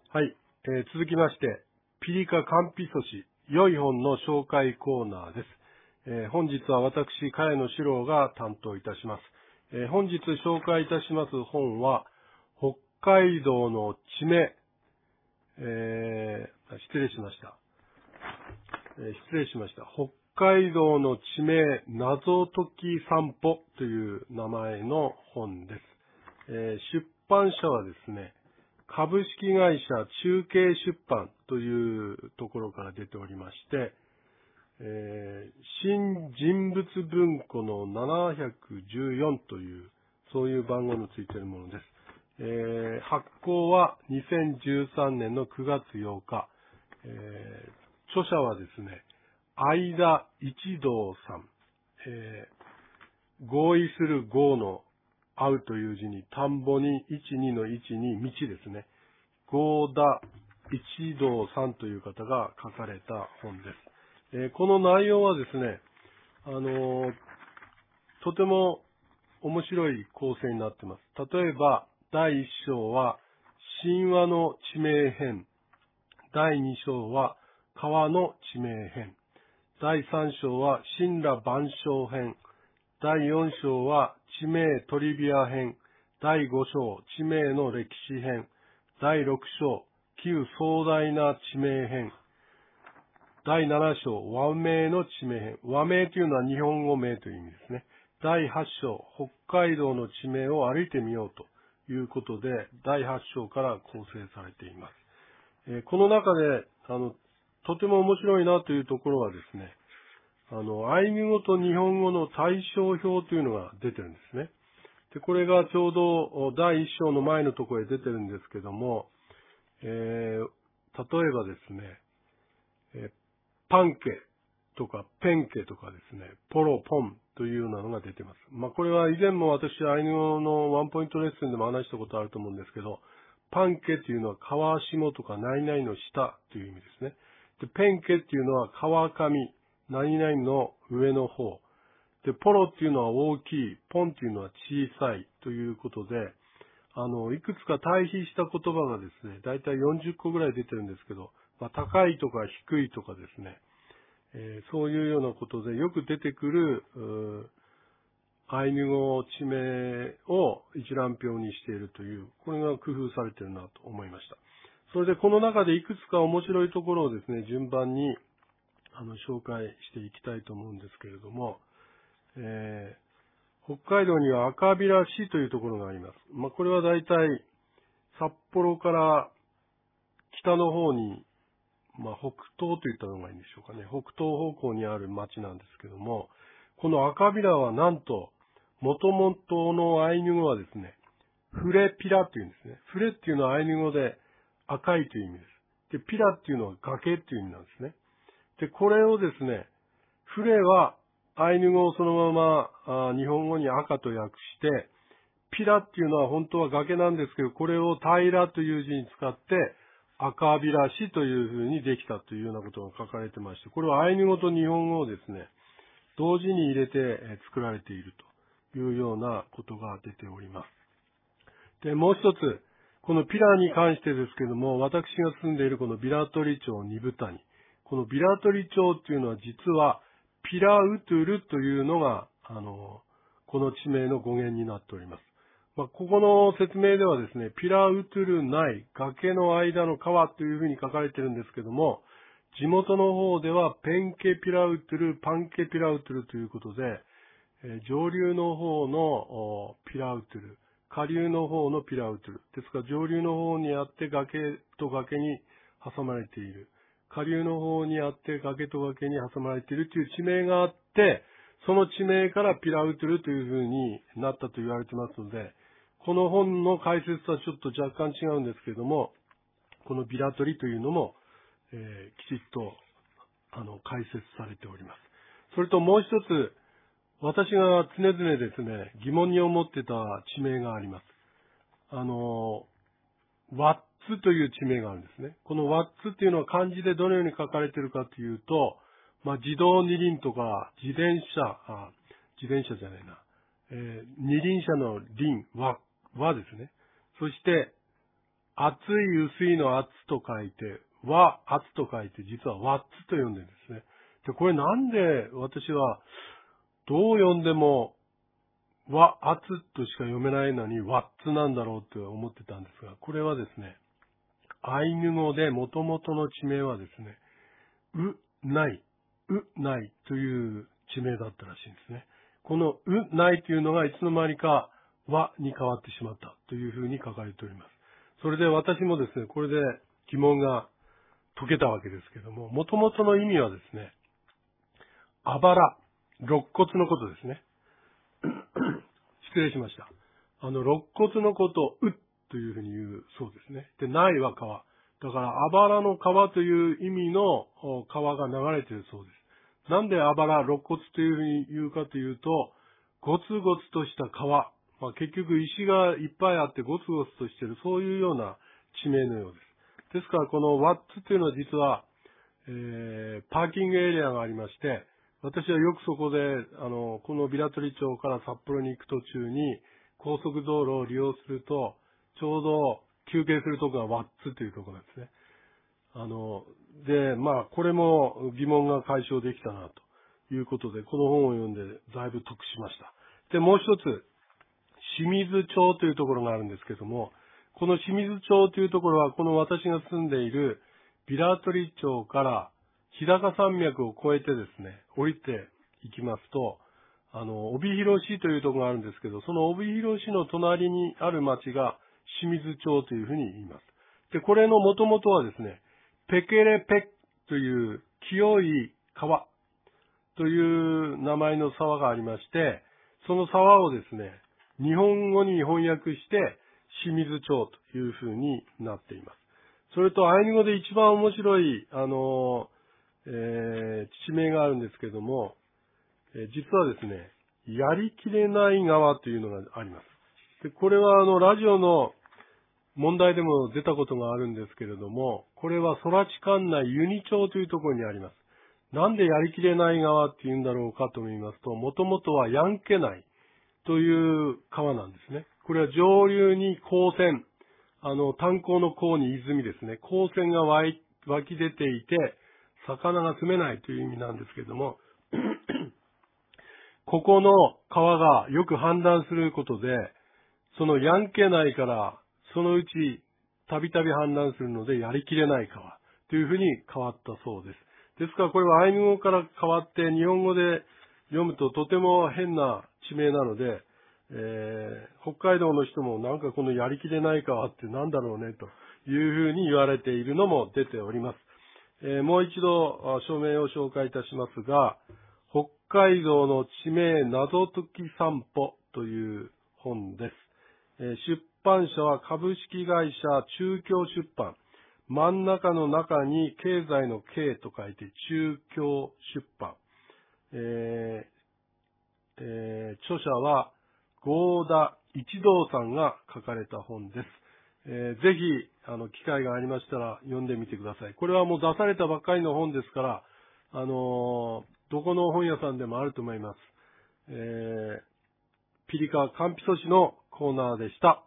はい、続きまして、ピリカカンピソシ、良い本の紹介コーナーです。本日は私、茅野史郎が担当いたします。本日紹介いたします本は、北海道の地名、失礼しました。北海道の地名謎解き散歩という名前の本です。出版社はですね、株式会社中継出版というところから出ておりまして、新人物文庫の714という、そういう番号のついているものです。発行は2013年の9月8日。著者はですね、相田一道さん。合意する合の合うという字に、田んぼに12の1に道ですね。合田一道さんという方が書かれた本です。この内容はですね、とても面白い構成になっています。例えば、第1章は神話の地名編。第2章は川の地名編。第3章は神羅万象編。第4章は地名トリビア編。第5章、地名の歴史編。第6章、旧壮大な地名編。第7章、和名の地名編。和名というのは日本語名という意味ですね。第8章、北海道の地名を歩いてみようということで、第8章から構成されています。この中で、とても面白いなというところはですね、アイヌ語と日本語の対照表というのが出てるんですね。で、これがちょうど第1章の前のところへ出てるんですけども、例えばですね、パンケとかペンケとかですね、ポロポンというようなのが出てます。これは以前も私、アイヌ語のワンポイントレッスンでも話したことあると思うんですけど、パンケというのは川下とか何々の下という意味ですね。で、ペンケっていうのは川上、何々の上の方。で、ポロっていうのは大きい、ポンっていうのは小さいということで、いくつか対比した言葉がですね、だいたい40個ぐらい出てるんですけど、高いとか低いとかですね、そういうようなことでよく出てくる、アイヌ語地名を一覧表にしているという、これが工夫されているなと思いました。それでこの中でいくつか面白いところをですね、順番に紹介していきたいと思うんですけれども、北海道には赤平市というところがあります。これはだいたい札幌から北の方に、北東といったのがいいんでしょうかね。北東方向にある町なんですけども、この赤平はなんと、元々のアイヌ語はですね、フレピラというんですね。フレっていうのはアイヌ語で赤いという意味です。で、ピラっていうのは崖という意味なんですね。で、これをですね、フレはアイヌ語をそのまま日本語に赤と訳して、ピラっていうのは本当は崖なんですけど、これを平らという字に使って、赤平市というふうにできたというようなことが書かれてまして、これはアイヌ語と日本語をですね、同時に入れて作られているというようなことが出ております。で、もう一つ、このピラに関してですけども、私が住んでいるこのビラトリ町二部谷。このビラトリ町っていうのは実はピラウトゥルというのが、この地名の語源になっております。ここの説明ではですね、ピラウトゥルない、崖の間の川というふうに書かれているんですけども、地元の方ではペンケピラウトゥル、パンケピラウトゥルということで、上流の方のピラウトゥル、下流の方のピラウトゥル。ですから上流の方にあって崖と崖に挟まれている。下流の方にあって崖と崖に挟まれているという地名があって、その地名からピラウトゥルというふうになったと言われてますので、この本の解説とはちょっと若干違うんですけれども、このビラトリというのも、きちっと解説されております。それともう一つ、私が常々ですね、疑問に思ってた地名があります。ワッツという地名があるんですね。このワッツっていうのは漢字でどのように書かれているかというと、自動二輪とか自転車じゃないな。二輪車の輪、輪ですね。そして、 厚い薄いの厚と書いて、和厚と書いて、実はワッツと読んでるんですね。で、これなんで私はどう読んでも和厚としか読めないのにワッツなんだろうって思ってたんですが、これはですね、アイヌ語で元々の地名はですね、ない、ないという地名だったらしいんですね。このないというのがいつの間にか和に変わってしまったというふうに書かれております。それで私もですね、これで疑問が解けたわけですけども、元々の意味はですね、あばら、肋骨のことですね。失礼しました。肋骨のことをというふうに言うそうですね。で、ないは川。だから、あばらの川という意味の川が流れているそうです。なんであばら、肋骨というふうに言うかというと、ゴツゴツとした川。結局石がいっぱいあってゴツゴツとしている、そういうような地名のようです。ですから、このワッツというのは実は、パーキングエリアがありまして、私はよくそこで、このビラトリ町から札幌に行く途中に、高速道路を利用すると、ちょうど休憩するところがワッツというところなんですね。これも疑問が解消できたなということで、この本を読んでだいぶ得しました。で、もう一つ、清水町というところがあるんですけども、この清水町というところは、この私が住んでいるビラトリ町から日高山脈を越えてですね、降りていきますと、帯広市というところがあるんですけど、その帯広市の隣にある町が清水町というふうに言います。で、これの元々はですね、ペケレペという清い川という名前の沢がありまして、その沢をですね、日本語に翻訳して清水町というふうになっています。それとアイヌ語で一番面白い、地名があるんですけども、実はですね、やりきれない川というのがあります。で、これはラジオの問題でも出たことがあるんですけれども、これは空知管内ユニ町というところにあります。なんでやりきれない川って言うんだろうかと言いますと、もともとはヤンケ内という川なんですね。これは上流に光線、炭鉱の鉱に泉ですね。光線が湧き出ていて、魚が住めないという意味なんですけれども、ここの川がよく氾濫することで、そのヤンケ内からそのうちたびたび氾濫するのでやりきれない川というふうに変わったそうです。ですからこれはアイヌ語から変わって日本語で読むととても変な地名なので、北海道の人もなんかこのやりきれない川ってなんだろうねというふうに言われているのも出ております。もう一度署名を紹介いたしますが、北海道の地名謎解き散歩という本です。出版社は株式会社中京出版。真ん中の中に経済の経と書いて中京出版。著者は合田一道さんが書かれた本です。ぜひ、機会がありましたら読んでみてください。これはもう出されたばっかりの本ですから、どこの本屋さんでもあると思います。ピリカカンピソ市のコーナーでした。